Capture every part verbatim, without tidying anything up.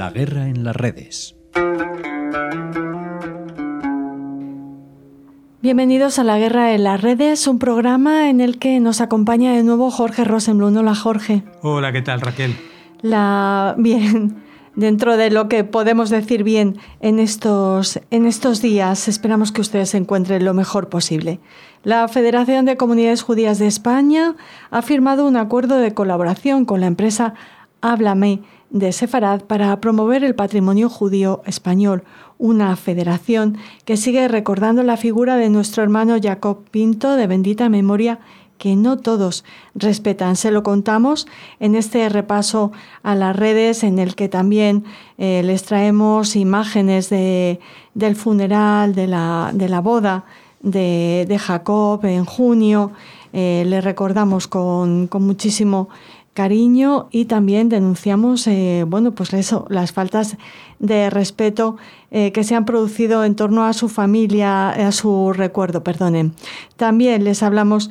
La guerra en las redes. Bienvenidos a La guerra en las redes, un programa en el que nos acompaña de nuevo Jorge Rosenblum. Hola, Jorge. Hola, ¿qué tal, Raquel? La... Bien, dentro de lo que podemos decir bien en estos, en estos días, esperamos que ustedes se encuentren lo mejor posible. La Federación de Comunidades Judías de España ha firmado un acuerdo de colaboración con la empresa Háblame de Sefarad para promover el patrimonio judío español, una federación que sigue recordando la figura de nuestro hermano Jacob Pinto, de bendita memoria, que no todos respetan. Se lo contamos en este repaso a las redes, en el que también eh, les traemos imágenes de, del funeral, de la, de la boda de, de Jacob en junio. Eh, le recordamos con, con muchísimo cariño y también denunciamos eh, bueno, pues eso, las faltas de respeto eh, que se han producido en torno a su familia, a su recuerdo, perdonen. También les hablamos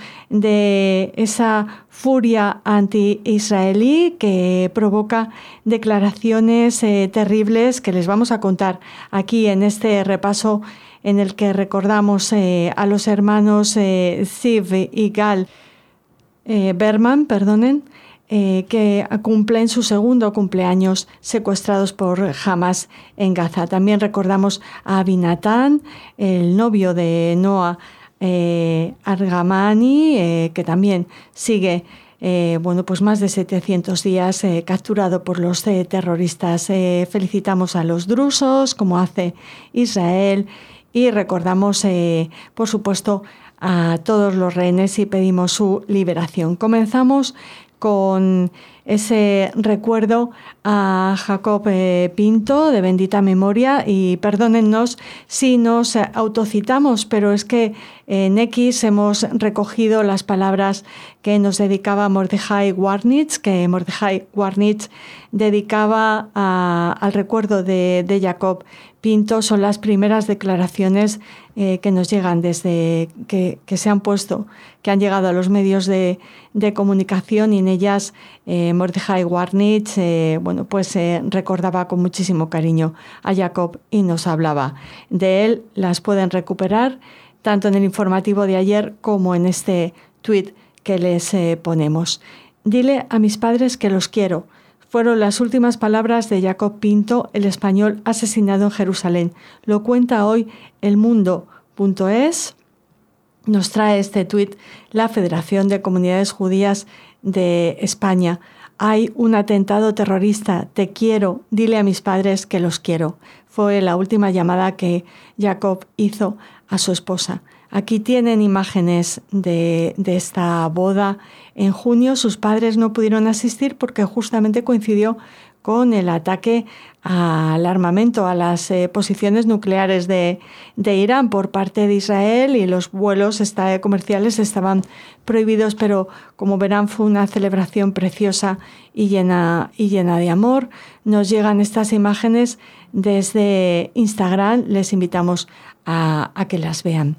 de esa furia anti-israelí que provoca declaraciones eh, terribles que les vamos a contar aquí en este repaso en el que recordamos eh, a los hermanos eh, Ziv y Gal eh, Berman, perdonen, Eh, que cumplen su segundo cumpleaños secuestrados por Hamas en Gaza. También recordamos a Abinatán, el novio de Noah eh, Argamani, eh, que también sigue eh, bueno, pues más de setecientos días eh, capturado por los eh, terroristas. Eh, felicitamos a los drusos, como hace Israel, y recordamos, eh, por supuesto, a todos los rehenes y pedimos su liberación. Comenzamos con ese recuerdo a Jacob eh, Pinto, de bendita memoria, y perdónennos si nos autocitamos, pero es que en X hemos recogido las palabras que nos dedicaba Mordechai Warnitz, que Mordechai Warnitz dedicaba a, al recuerdo de, de Jacob Pinto. Son las primeras declaraciones eh, que nos llegan desde que, que se han puesto, que han llegado a los medios de, de comunicación, y en ellas eh, Mordechai Warnitz eh, bueno, pues, eh, recordaba con muchísimo cariño a Jacob y nos hablaba de él. Las pueden recuperar tanto en el informativo de ayer como en este tuit que les eh, ponemos. Dile a mis padres que los quiero. Fueron las últimas palabras de Jacob Pinto, el español asesinado en Jerusalén. Lo cuenta hoy El Mundo punto es. Nos trae este tuit la Federación de Comunidades Judías de España. Hay un atentado terrorista. Te quiero. Dile a mis padres que los quiero. Fue la última llamada que Jacob hizo a su esposa. Aquí tienen imágenes de, de esta boda en junio. Sus padres no pudieron asistir porque justamente coincidió con el ataque al armamento, a las eh, posiciones nucleares de, de Irán por parte de Israel, y los vuelos esta, comerciales estaban prohibidos, pero como verán fue una celebración preciosa y llena, y llena de amor. Nos llegan estas imágenes desde Instagram, les invitamos a, a que las vean.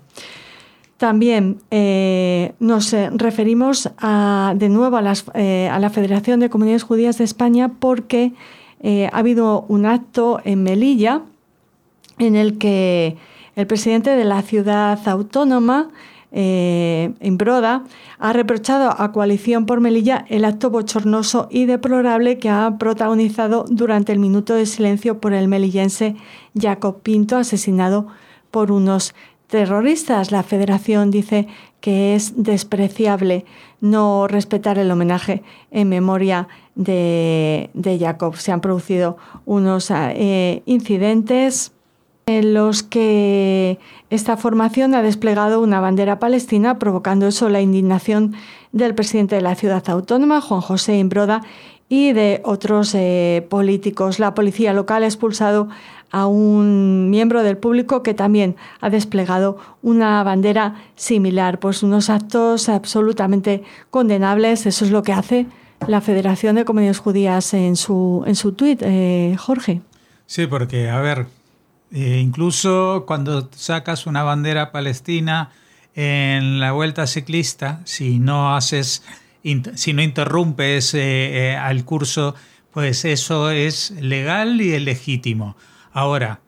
También eh, nos eh, referimos a, de nuevo a, las, eh, a la Federación de Comunidades Judías de España, porque eh, ha habido un acto en Melilla en el que el presidente de la ciudad autónoma, eh, Imbroda, ha reprochado a Coalición por Melilla el acto bochornoso y deplorable que ha protagonizado durante el minuto de silencio por el melillense Jacob Pinto, asesinado por unos terroristas. La Federación dice que es despreciable no respetar el homenaje en memoria de, de Jacob. Se han producido unos eh, incidentes en los que esta formación ha desplegado una bandera palestina, provocando eso la indignación del presidente de la ciudad autónoma, Juan José Imbroda, y de otros eh, políticos. La policía local ha expulsado a un miembro del público que también ha desplegado una bandera similar. Pues unos actos absolutamente condenables. Eso es lo que hace la Federación de Comunidades Judías en su, en su tuit, eh, Jorge. Sí, porque, a ver, eh, incluso cuando sacas una bandera palestina en la vuelta ciclista, si no haces, si no interrumpes eh, eh, al curso pues eso es legal y es legítimo. Ahora,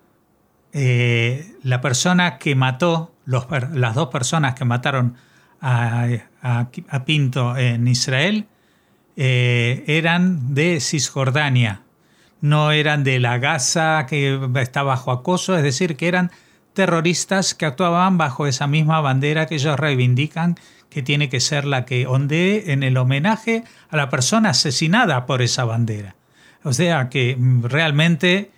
eh, la persona que mató, los, las dos personas que mataron a, a, a Pinto en Israel, eh, eran de Cisjordania, no eran de la Gaza que está bajo acoso, es decir, que eran terroristas que actuaban bajo esa misma bandera que ellos reivindican, que tiene que ser la que ondee en el homenaje a la persona asesinada por esa bandera. O sea que realmente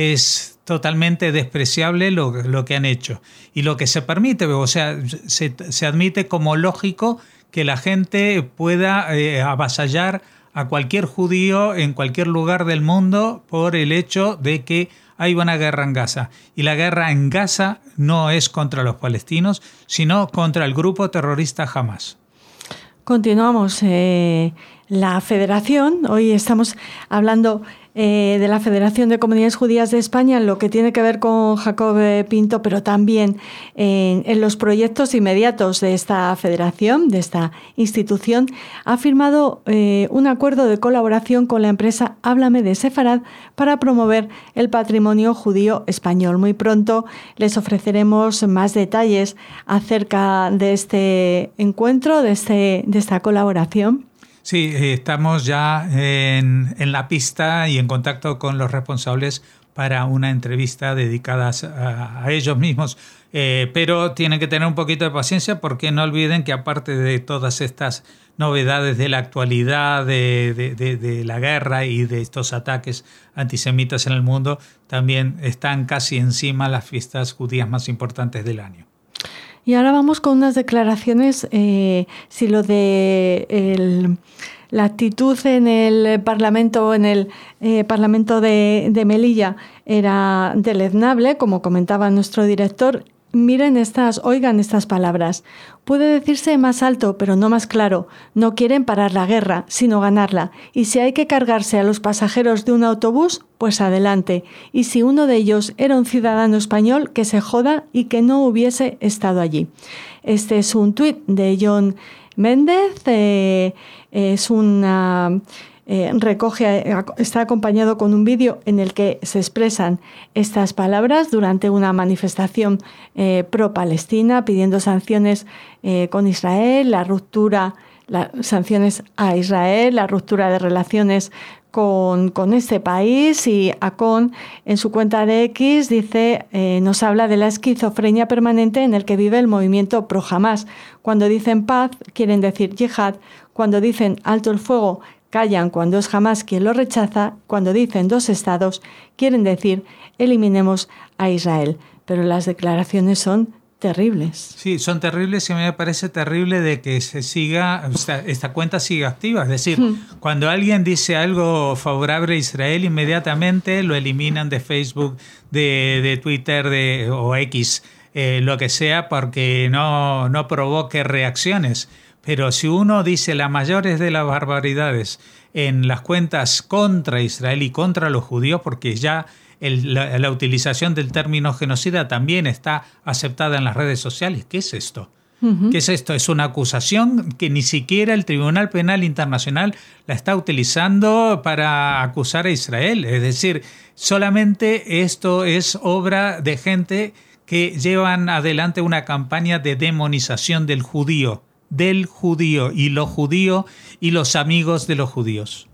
es totalmente despreciable lo, lo que han hecho. Y lo que se permite, o sea, se, se admite como lógico que la gente pueda eh, avasallar a cualquier judío en cualquier lugar del mundo por el hecho de que hay una guerra en Gaza. Y la guerra en Gaza no es contra los palestinos, sino contra el grupo terrorista Hamas. Continuamos. Eh, la Federación, hoy estamos hablando eh, de la Federación de Comunidades Judías de España, en lo que tiene que ver con Jacob Pinto, pero también en, en los proyectos inmediatos de esta federación, de esta institución, ha firmado eh, un acuerdo de colaboración con la empresa Háblame de Sefarad para promover el patrimonio judío español. Muy pronto les ofreceremos más detalles acerca de este encuentro, de, este, de esta colaboración. Sí, estamos ya en, en la pista y en contacto con los responsables para una entrevista dedicada a, a ellos mismos. Eh, pero tienen que tener un poquito de paciencia porque no olviden que aparte de todas estas novedades de la actualidad, de, de, de, de la guerra y de estos ataques antisemitas en el mundo, también están casi encima las fiestas judías más importantes del año. Y ahora vamos con unas declaraciones, eh, si lo de el, la actitud en el Parlamento, en el eh, Parlamento de, de Melilla era deleznable, como comentaba nuestro director. Miren estas, oigan estas palabras. Puede decirse más alto, pero no más claro. No quieren parar la guerra, sino ganarla. Y si hay que cargarse a los pasajeros de un autobús, pues adelante. Y si uno de ellos era un ciudadano español, que se joda y que no hubiese estado allí. Este es un tuit de John Méndez. Eh, es una... Eh, recoge, está acompañado con un vídeo en el que se expresan estas palabras durante una manifestación eh, pro-Palestina, pidiendo sanciones eh, con Israel, la ruptura, las sanciones a Israel, la ruptura de relaciones con, con este país. Y Acon, en su cuenta de X, dice, eh, nos habla de la esquizofrenia permanente en el que vive el movimiento pro-Hamas. Cuando dicen paz, quieren decir yihad. Cuando dicen alto el fuego, callan cuando es Hamas quien lo rechaza. Cuando dicen dos estados, quieren decir eliminemos a Israel. Pero las declaraciones son terribles. Sí, son terribles y a mí me parece terrible de que se siga, esta, esta cuenta siga activa. Es decir, hmm. cuando alguien dice algo favorable a Israel, inmediatamente lo eliminan de Facebook, de, de Twitter de, o X, eh, lo que sea, porque no, no provoque reacciones. Pero si uno dice las mayores de las barbaridades en las cuentas contra Israel y contra los judíos, porque ya el, la, la utilización del término genocida también está aceptada en las redes sociales, ¿qué es esto? Uh-huh. ¿Qué es esto? Es una acusación que ni siquiera el Tribunal Penal Internacional la está utilizando para acusar a Israel. Es decir, solamente esto es obra de gente que llevan adelante una campaña de demonización del judío. del judío y lo judío y los amigos de los judíos.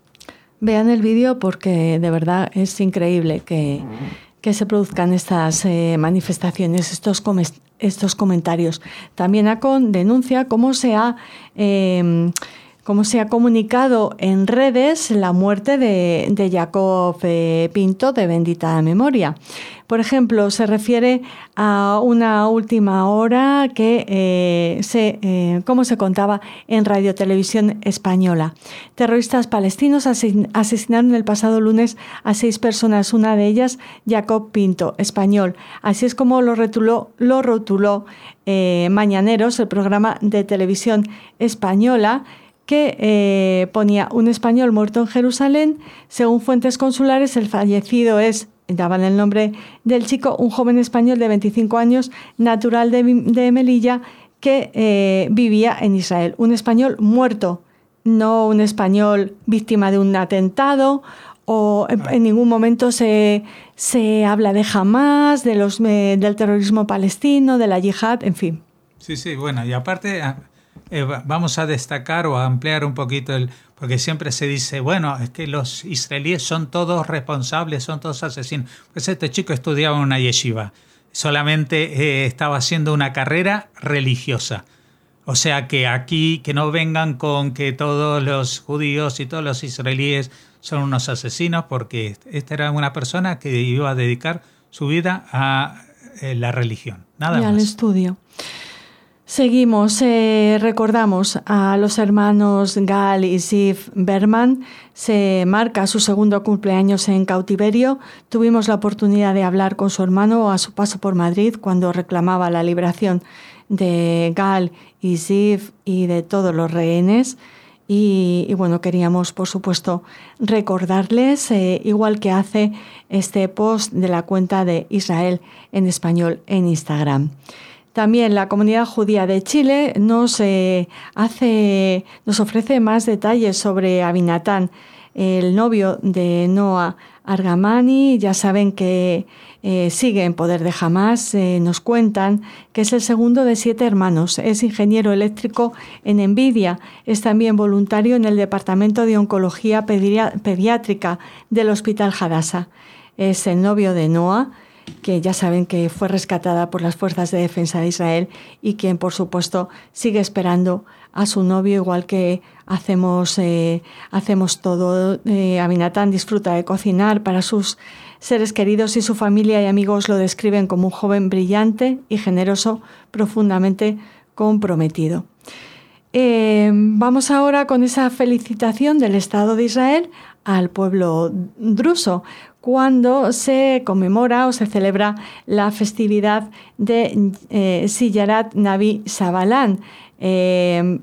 Vean el vídeo porque de verdad es increíble que, que se produzcan estas eh, manifestaciones, estos, com- estos comentarios. También Acon denuncia cómo se ha... Eh, cómo se ha comunicado en redes la muerte de, de Jacob eh, Pinto, de bendita memoria. Por ejemplo, se refiere a una última hora que eh, se, eh, como se contaba en Radio Televisión Española. Terroristas palestinos asesin- asesinaron el pasado lunes a seis personas, una de ellas Jacob Pinto, español. Así es como lo rotuló, lo rotuló eh, Mañaneros, el programa de televisión española, que eh, ponía un español muerto en Jerusalén. Según fuentes consulares, el fallecido es, daban el nombre del chico, un joven español de veinticinco años, natural de, de Melilla, que eh, vivía en Israel. Un español muerto no un español víctima de un atentado, o en, en ningún momento se, se habla de Hamás, de los, eh, del terrorismo palestino, de la yihad, en fin. Sí, sí, bueno, y aparte eh, vamos a destacar o a ampliar un poquito, el, porque siempre se dice, bueno, es que los israelíes son todos responsables, son todos asesinos. Pues este chico estudiaba en una yeshiva, solamente eh, estaba haciendo una carrera religiosa. O sea que aquí, que no vengan con que todos los judíos y todos los israelíes son unos asesinos, porque esta era una persona que iba a dedicar su vida a eh, la religión, nada y más. al estudio. Seguimos, eh, recordamos a los hermanos Gal y Ziv Berman. Se marca su segundo cumpleaños en cautiverio. Tuvimos la oportunidad de hablar con su hermano a su paso por Madrid cuando reclamaba la liberación de Gal y Ziv y de todos los rehenes. Y, y bueno, queríamos, por supuesto, recordarles, eh, igual que hace este post de la cuenta de Israel en español en Instagram. También la comunidad judía de Chile nos, eh, hace, nos ofrece más detalles sobre Abinatán, el novio de Noa Argamani. Ya saben que eh, sigue en poder de Hamás. Eh, nos cuentan que es el segundo de siete hermanos. Es ingeniero eléctrico en Nvidia. Es también voluntario en el Departamento de Oncología Pedi- Pediátrica del Hospital Hadassah. Es el novio de Noa, que ya saben que fue rescatada por las Fuerzas de Defensa de Israel y quien, por supuesto, sigue esperando a su novio, igual que hacemos, eh, hacemos todo. Eh, Abinatán disfruta de cocinar para sus seres queridos y su familia y amigos lo describen como un joven brillante y generoso, profundamente comprometido. Eh, vamos ahora con esa felicitación del Estado de Israel al pueblo druso, cuando se conmemora o se celebra la festividad de eh, Siyarat Navi Sabalán. Eh,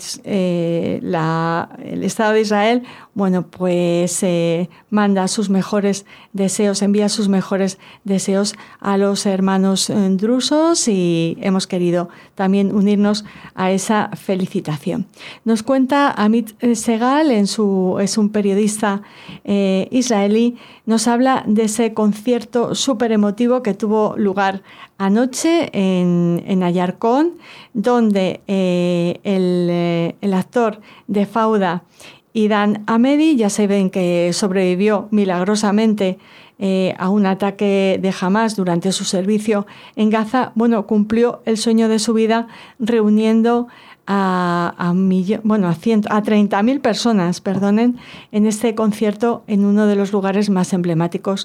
eh, la, el Estado de Israel, bueno, pues eh, manda sus mejores deseos, envía sus mejores deseos a los hermanos eh, drusos, y hemos querido también unirnos a esa felicitación. Nos cuenta Amit Segal, en su, es un periodista eh, israelí, nos habla de ese concierto súper emotivo que tuvo lugar anoche en, en Ayarcón, donde eh, el, eh, el actor de Fauda, Idan Amedi, ya saben que sobrevivió milagrosamente eh, a un ataque de Hamás durante su servicio en Gaza. Bueno, cumplió el sueño de su vida reuniendo a, a, millo, bueno, a, a treinta mil personas, perdonen, en este concierto en uno de los lugares más emblemáticos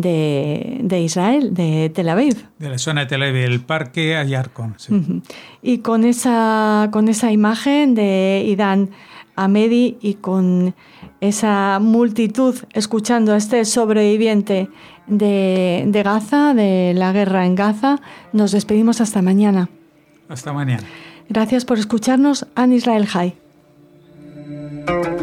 de, de Israel, de Tel Aviv. De la zona de Tel Aviv, el Parque Ayarcón. Sí. Uh-huh. Y con esa, con esa imagen de Idan Amedi y con esa multitud escuchando a este sobreviviente de, de Gaza, de la guerra en Gaza, nos despedimos hasta mañana. Hasta mañana. Gracias por escucharnos. An Israel High.